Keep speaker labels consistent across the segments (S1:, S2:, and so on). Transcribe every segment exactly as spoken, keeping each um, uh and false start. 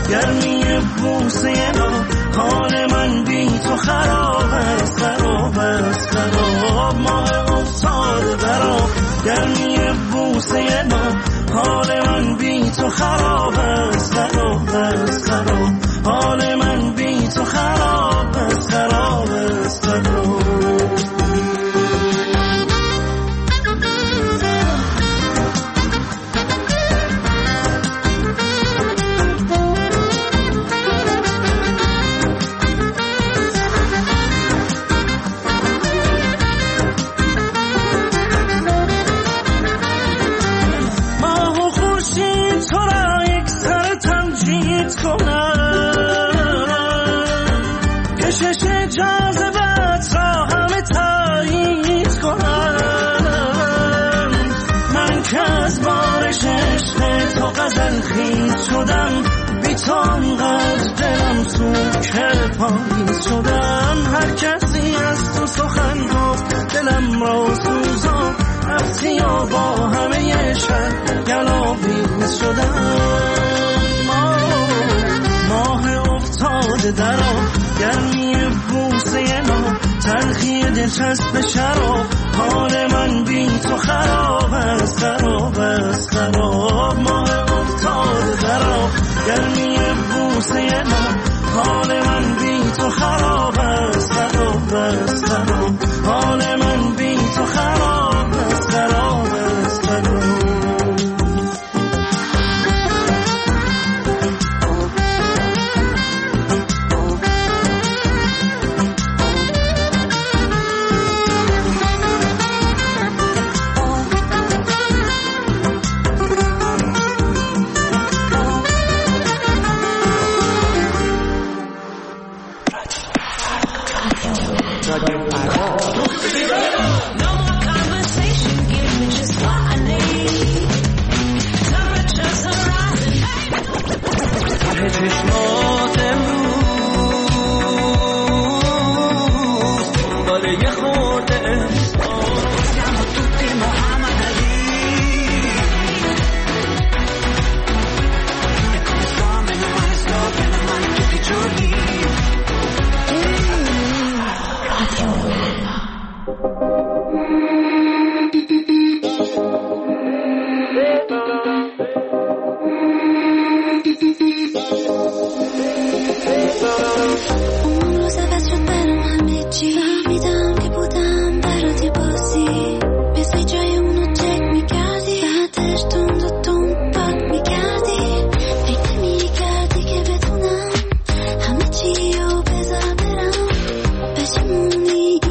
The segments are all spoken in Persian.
S1: گرمی بوسه ما، حال من بی تو خراب است خراب است خراب. ماه افتاده برا گرمی بوسه ما، حال من بی تو خراب است خراب است خراب. حال من بی تو خراب است خراب است خراب. خیز شدم بی تو انقدر دلم سوخته پاییز شدم. هر کسی از تو سخن گفت دلم را سوزان، رفتی و با همه شهر گلاویز شدم. ماه افتاده در آب گرمی بوسه ما، تلخی دلچسب شراب، حال من بی تو خراب است خراب است خراب. ماه افتاده در آب گرمی بوسه ما، حال من بی تو خراب است خراب است خراب. حال من بی تو خراب است خراب است خراب.
S2: همه چی رو بذار برم، پشیمونی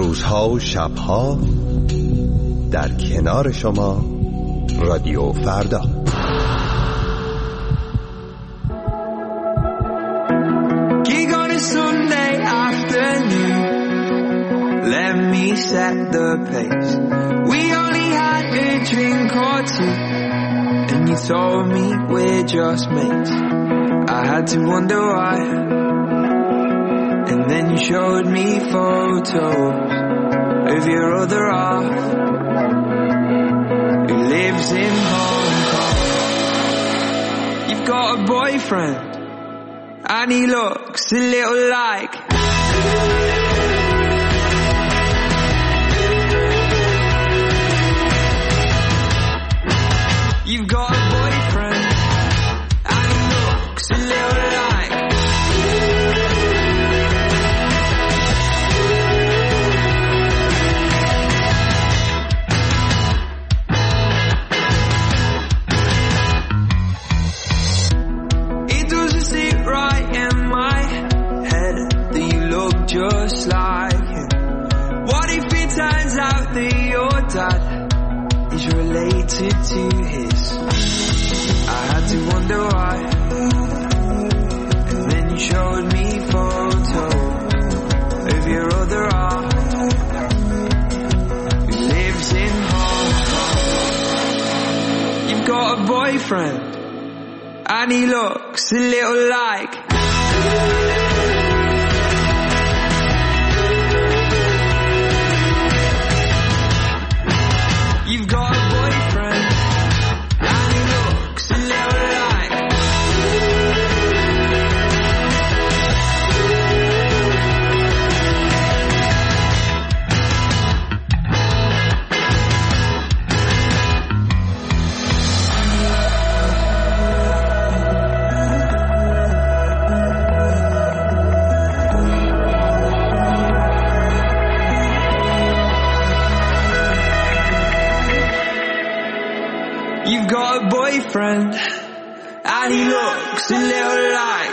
S2: روزها و شبها در کنار شما رادیو فردا.
S3: Gig on a Sunday afternoon, let me set the pace. We only had a drink or two, and you told me we're just mates. I had to wonder why, and then you showed me photos of your other half who lives in Hong Kong. You've got a boyfriend, and he looks a little like You've got a boyfriend, and he looks a little like It doesn't sit right in my head that you look just like him. What if it turns out that your dad is related to his? I had to wonder why, and then you showed me photos of your other half who lives in Hong Kong. You've got a boyfriend, and he looks a little like You've got a boyfriend, and he looks a little like You've got a boyfriend, and he looks a little like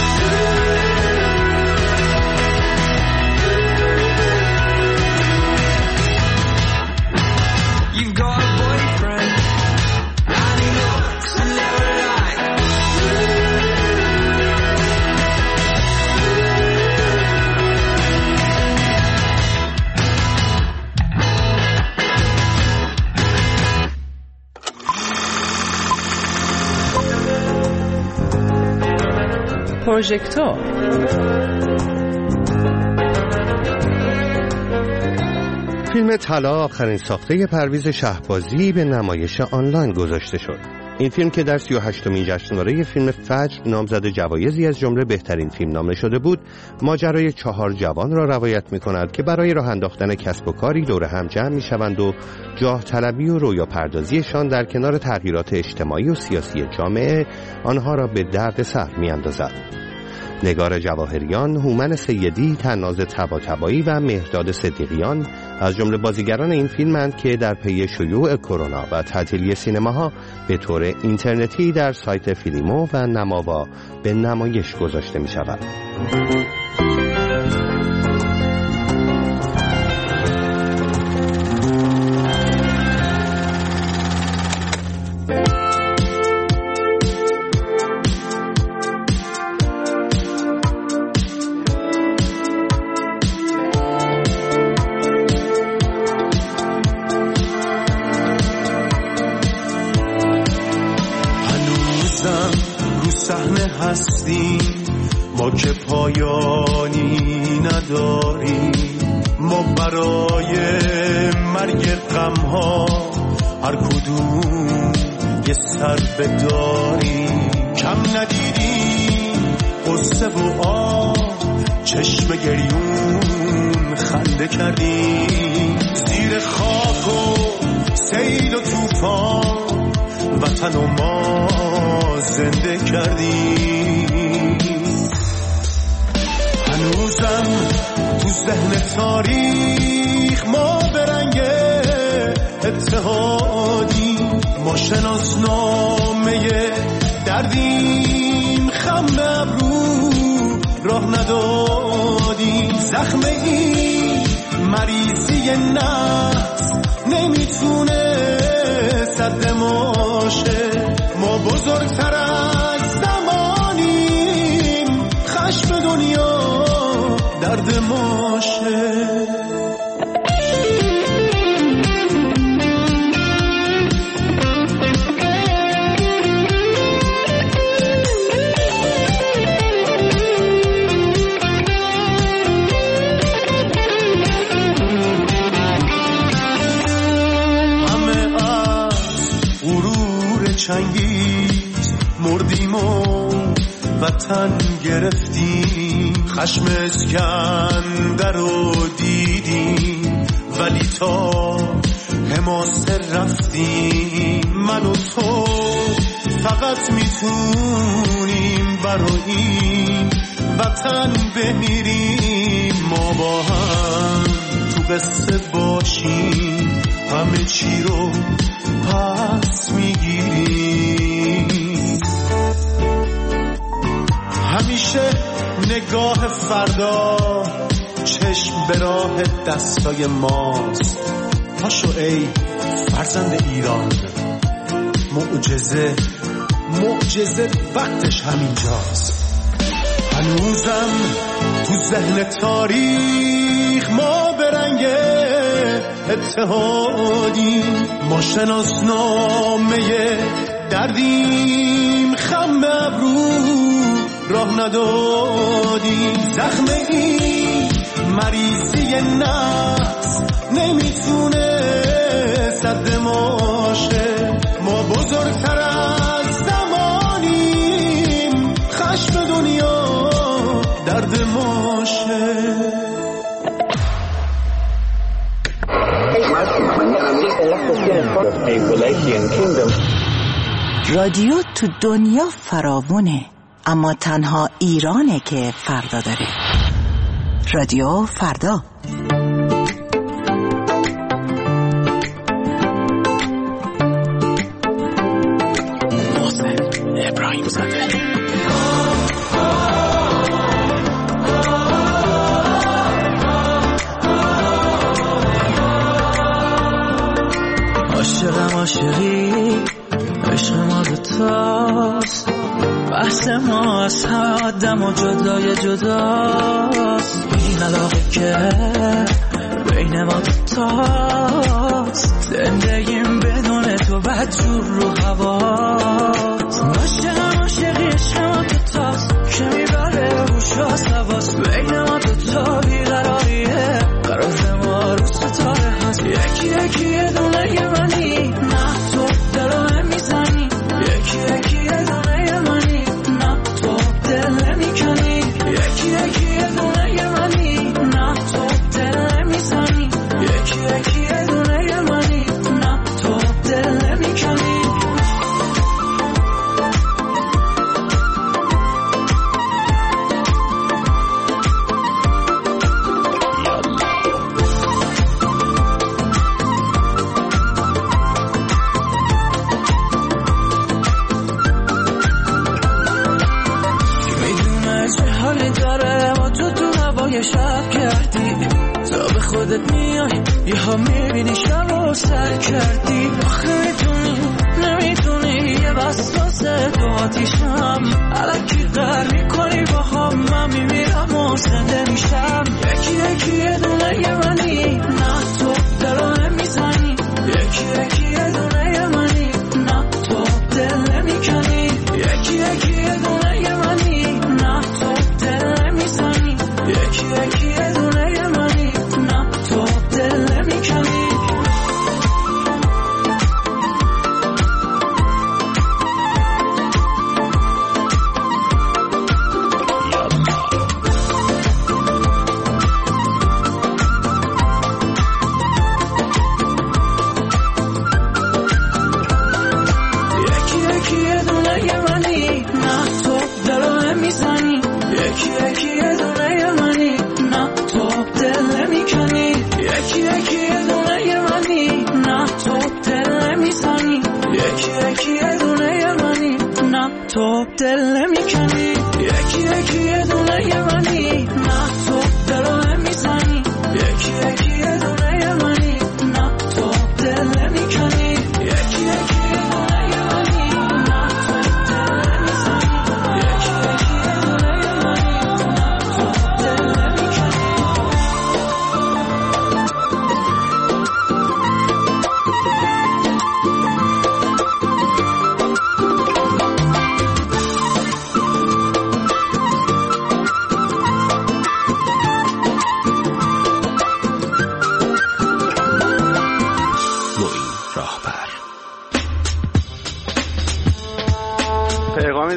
S3: You've got a boyfriend, and he looks a little like
S4: پروژکتور.
S2: فیلم طلا آخرین ساخته پرویز شهبازی به نمایش آنلاین گذاشته شد. این فیلم که در سی و هشتمین جشنواره فیلم فجر نامزد جوایزی از جمله بهترین فیلم نامه شده بود، ماجرای چهار جوان را روایت می‌کند که برای راه انداختن کسب و کاری دور هم جمع می‌شوند و جاه طلبی و رویا پردازیشان در کنار تغییرات اجتماعی و سیاسی جامعه آنها را به دردسر می‌اندازد. نگار جواهریان، هومن سیدی، طناز طباطبایی و مهرداد صدیقیان از جمله بازیگران این فیلمند که در پی شیوع کرونا و تعطیلی سینماها به طور اینترنتی در سایت فیلیمو و نماوا به نمایش گذاشته می شود.
S1: ما که پایانی نداریم، ما برای مرگ غمها هر کدوم یه سر بداریم. کم ندیدیم قصه و آب، چشم گریون خنده کردیم. زیر خاک و سیل و توفان وطن و ما زنده کردیم. هنوزم تو ذهن تاریخ ما به رنگ اتحادی، ما شناسنامه دردیم، خم ابرو راه ندادیم. زخم این مریضی نفس نمیتونه سد ماشه. ما بزرگتر از زمانیم، خشم دنیا درد ماشه. چنگیز مردیم و وطن گرفتیم، خشم اسکندر رو دیدیم ولی تا حماسه رفتیم. من و تو فقط میتونیم برای این وطن بمیریم. ما با هم تو قصه باشیم، همه چی رو پس میگیریم. همیشه نگاه فردا چشم به راه دستای ماست. پاشو ای فرزند ایران، معجزه معجزه وقتش همینجاست. هنوزم تو ذهن تاریخ ما به رنگ اتحادیم. ما شناسنامه دردیم، خم ابرو راه ندادیم. زخم این مریضی نفس نمیتونه سد ماشه. ما بزرگتر از زمانیم، خشم دنیا درد ماشه.
S4: رادیو تو دنیا فراوونه، اما تنها ایرانه که فردا داره. رادیو فردا. محسن ابراهیم زاده.
S5: عاشقم عاشقی، عشق ما دوتاست، بحث ما از همه آدم و جدای جداست. این علاقه که بین ما دوتاست، زندگیم بدون تو بدجور رو هواست. عاشقم عاشقی، عشق ما دوتاست که میبره روش آسواست. بین ما دوتا بیقراریه، قرار ما رو ستاره هست. یکی یکی یه دونه یه منی، نه تو دلو میزنی. یکی یکی یه دونه یه منی، نه تو دل نمیکنی. یکی یکی یه دونه یه منی، نه تو دل نمیزنی. یکی یکی یه دونه یه منی، نه تو دل نمیکنی. شب کردی تا به خودت میای، یه ها میبینی شب رو سر کردی. آخه میتونی نمیتونی یه بس واسه تو آتیشم، الکی قر میکنی با هم. من میمیرم و زنده میشم. یکی یکی یه دونه یه منی، نه تو دلو نمیزنی. یکی یکی یه دونه یه منی، نه تو دل نمیکنی. یکی یکی یه دونه یه منی، نه تو دل نمیزنی. یکی یکی یه دونه یه منی، نه تو دل نمیکنی. یکی یکی یه دونه یه منی، نه تو دلو نمیزنی. یکی یکی یه دونه یه منی، نه تو دل نمیکنی. یکی یکی یه دونه یه منی، نه تو دل نمیزنی. یکی یکی یه دونه یه منی، نه تو دل نمیکنی. یکی یکی یه دونه یه منی، نه تو دلو نمیزنی. یکی یکی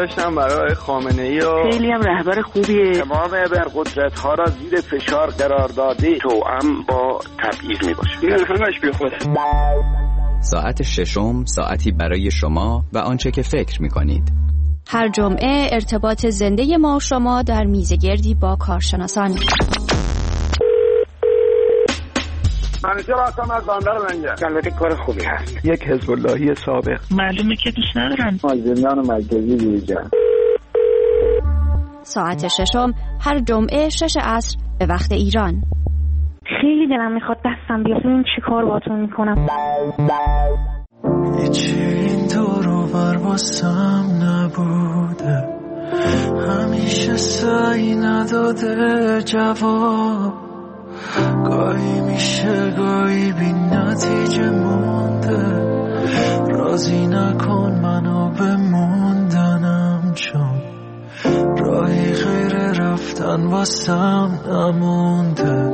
S6: داشتم برای خامنه‌ای و
S7: خیلی هم رهبر خوبیه.
S8: تمام ابرقدرت‌ها را زیر فشار قرار داده توأم با تبعیض میباشه. این همش بیخوده.
S9: ساعت ششم ساعتی برای شما و آنچه که فکر می‌کنید.
S10: هر جمعه ارتباط زنده ما و شما در میزگردی با کارشناسان.
S8: منیجر آسام از باندر منجر. البته کار خوبی هست.
S6: یک حزب اللهی سابق.
S7: معلومه که دوست ندارن.
S8: زندان مرکزی دیجا.
S10: ساعت ششم هر جمعه شش عصر به وقت ایران.
S7: خیلی دلم میخواد دستم بیاد ببین چی کار باتون میکنم.
S5: هیچی این دورو بر واسم نبوده، همیشه سعی نداده جواب، گاهی میشه گاهی بی نتیجه مونده. راضی نکن منو به موندنم، چون راهی غیر رفتن واسم نمونده.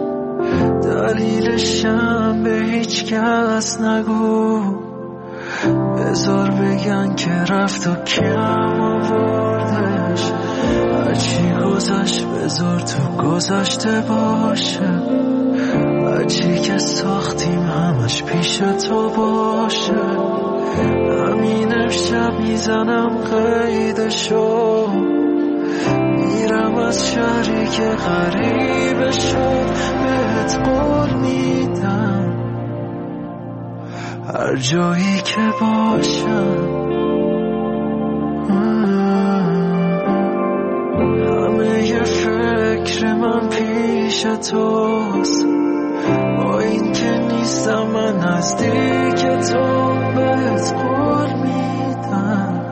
S5: دلیلشم به هیچ کس نگو، بذار بگن که رفت و کم آوردش. هرچی گذشت بذار تو گذشته باشه، هرچی که ساختیم همش پیش تو باشه. همین امشب میزنم قیدشو، میرم از شهری که غریبه شد. بهت قول میدم هر جایی که باشم، همه یه فکر من پیش توست. با این که نیستم من نزدیک تو، بهت قول میدم.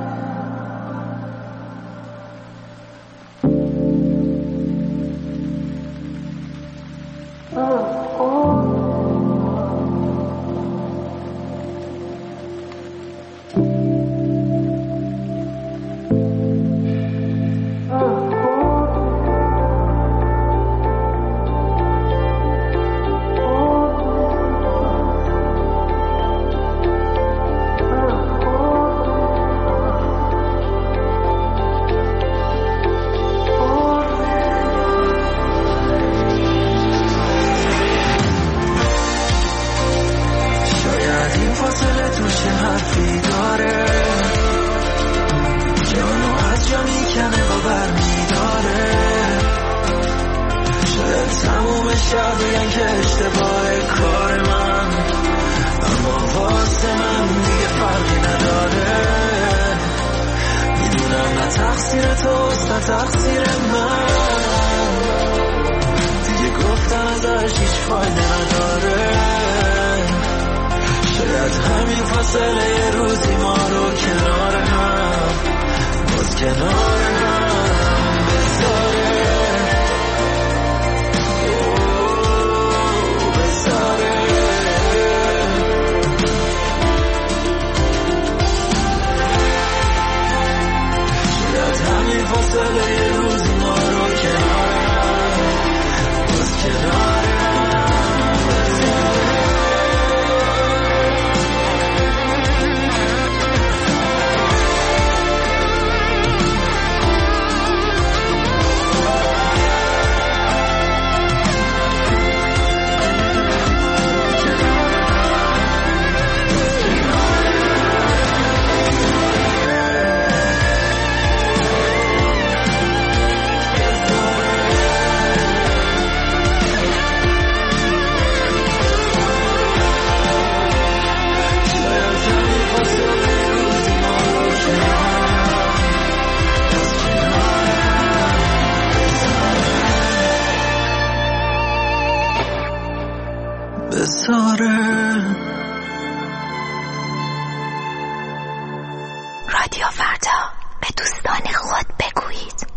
S4: رادیو فردا، به دوستان خود بگویید.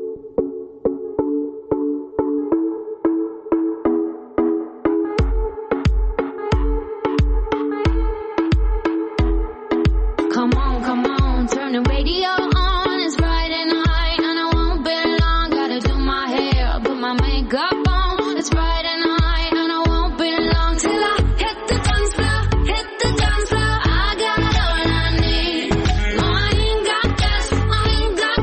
S11: Come on, come on, turn the radio on. It's Friday night and I won't be long. Gotta do my hair, put my makeup on. It's Friday night and I won't be long till I hit the dance floor, hit the dance floor. I got all I need. No, I ain't got gas, I ain't got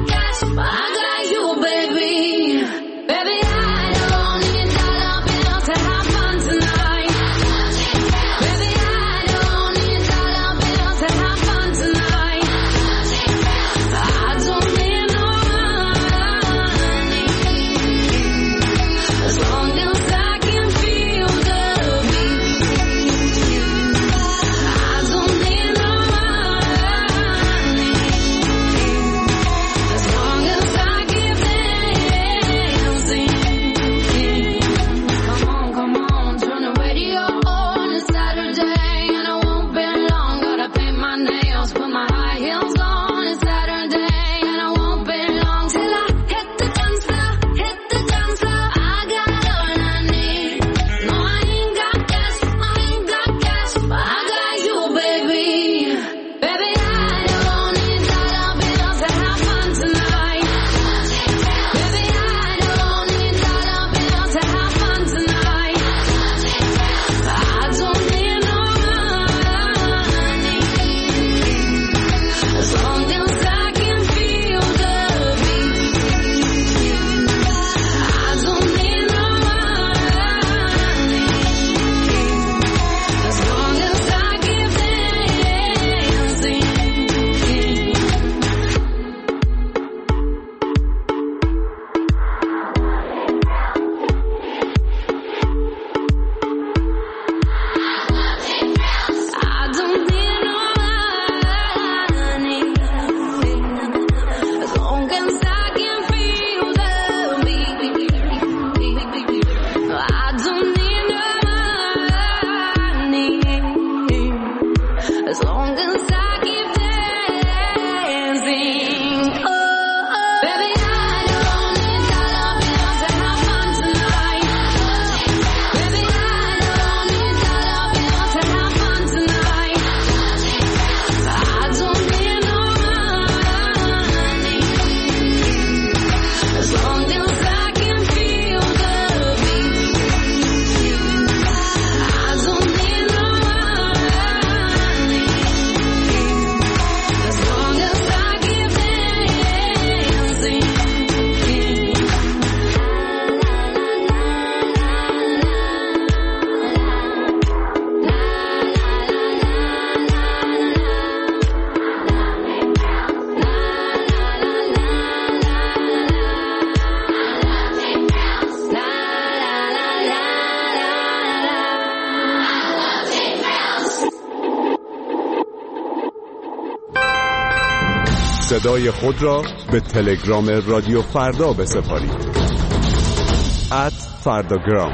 S12: صدای خود را به تلگرام رادیو فردا بسپارید. ات فرداگرام.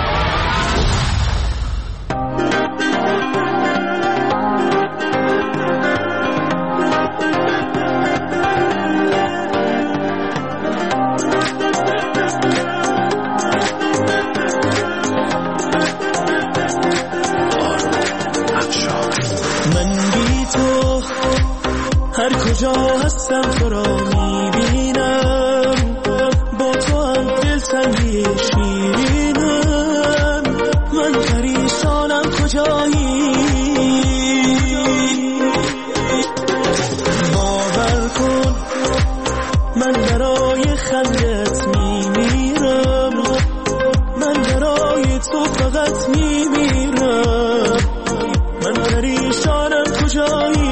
S1: هر کجا هستم تو را میبینم، با تو هم دلتنگی شیرینم. من پریشانم کجایی، باور کن من برای خندت میمیرم، من برای تو فقط میمیرم. من پریشانم کجایی،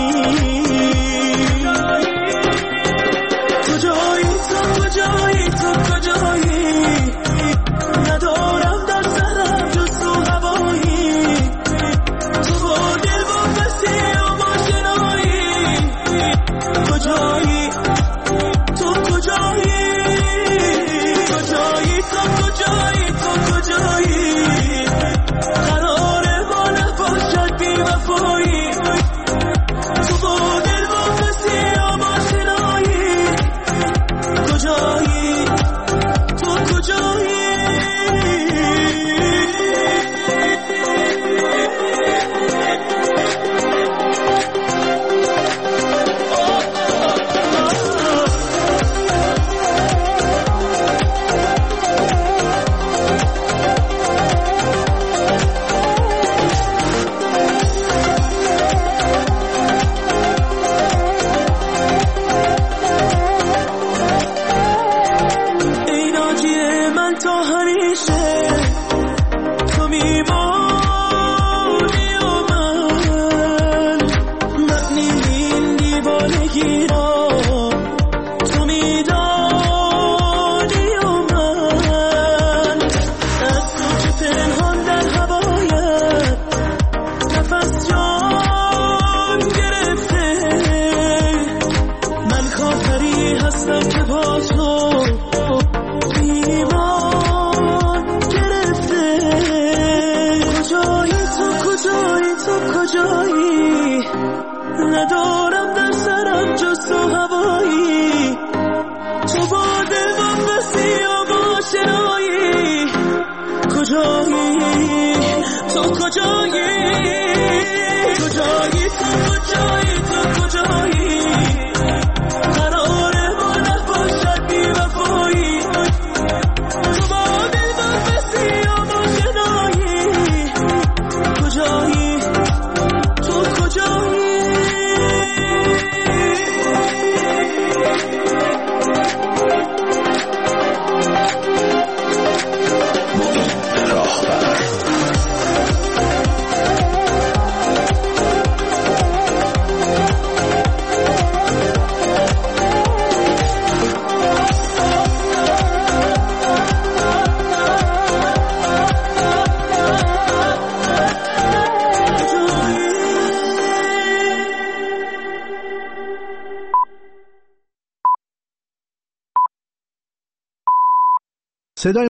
S1: ندارم در سرم جز تو هوایی. تو با دل با بسی و ماشنایی، کجایی تو کجایی، کجایی تو کجایی تو کجایی. قرار ما نباشد بی وفایی، تو با دل با بسی و ماشنایی، کجایی تو کجایی. ندارم در سرم جز تو هوایی، تو با دل با بسی و ماشنایی، کجایی تو کجایی، کجایی تو کجایی تو کجایی. قرار ما نباشد بی وفایی، تو با دل با بسی و ماشنایی، کجایی تو کجایی.
S13: صدای